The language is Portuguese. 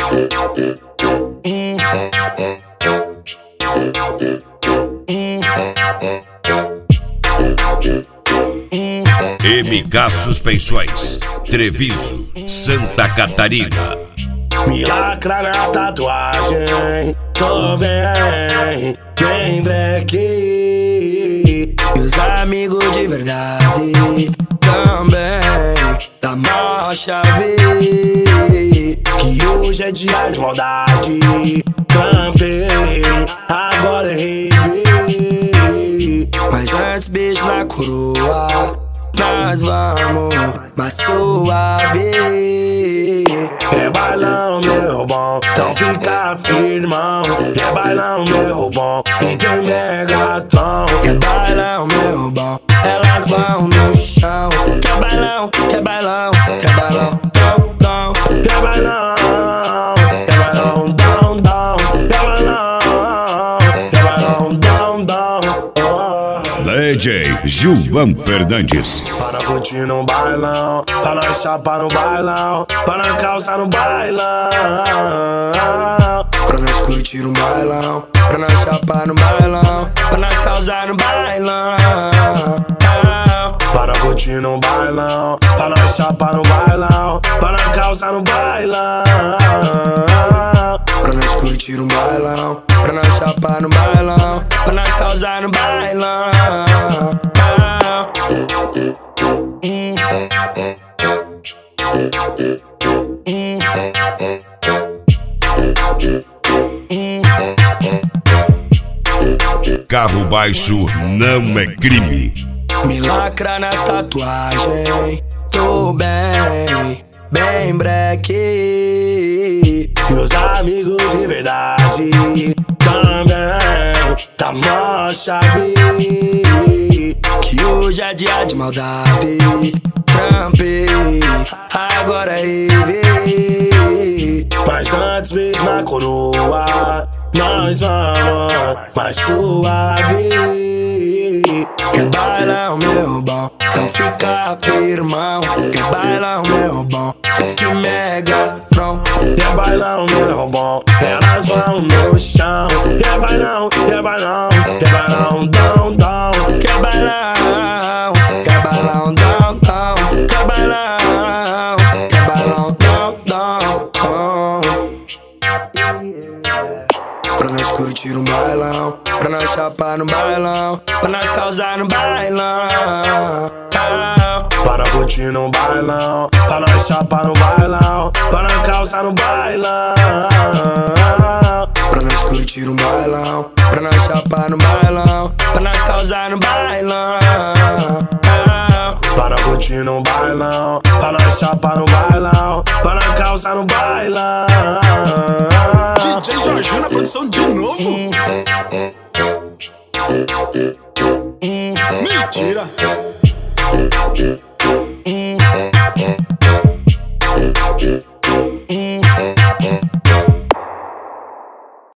MK Suspensões, Treviso, Santa Catarina. Me lacra nas tatuagens, tô bem, bem black. E os amigos de verdade também, da mó chave. Que hoje é dia de maldade, trampei, agora é rave. Mas antes beijo na coroa, nós vamos mais suave. É bailão, meu bom, então fica firmão. É bailão, meu bom, e tem Megatron. É bailão, meu bom, elas vão no chão. Quer bailão, quer bailão, quer bailão, dom, dom. Quer bailão, quer bailão, dom, dom. Quer bailão, quer bailão, dom, dom. DJ Gilvan Fernandes. Para curtir no bailão, para chapar no bailão, para calçar no bailão. Pra nós curtir um bailão, pra nós chapar no bailão, pra nós causar no bailão. Para curtir no bailão, para nós chapar no bailão, para causar no bailão. Pra nós curtir um bailão, pra nós chapar no bailão, pra nós causar no bailão. Carro baixo não é crime. Me lacra nas tatuagens, tô bem, bem breque. E os amigos de verdade também, tá mó chave. Que hoje é dia de maldade, trampei, agora é rave. Mas antes beijo na coroa, nós vamos mais suave. Quer bailão, meu bom, então fica firmão. Quer bailão, meu bom, que Megatron. Quer bailão, meu bom, elas vão no chão. Quer bailão, quer bailão, quer bailão, dom, dom. Quer bailão, quer bailão, dom, dom. Quer bailão, quer bailão, dom, dom. Pra nós curtir um bailão, pra nós chapar no bailão, pra nós causar no bailão. Para curtir no bailão, pra nós chapar no bailão, pra nós causar no bailão. Pra nós curtir um bailão, pra nós chapar no bailão, pra nós causar no bailão. Para curtir no bailão, pra nós chapar no bailão, pra nós causar no bailão. DJ Jorginho na produção de novo. Mentira.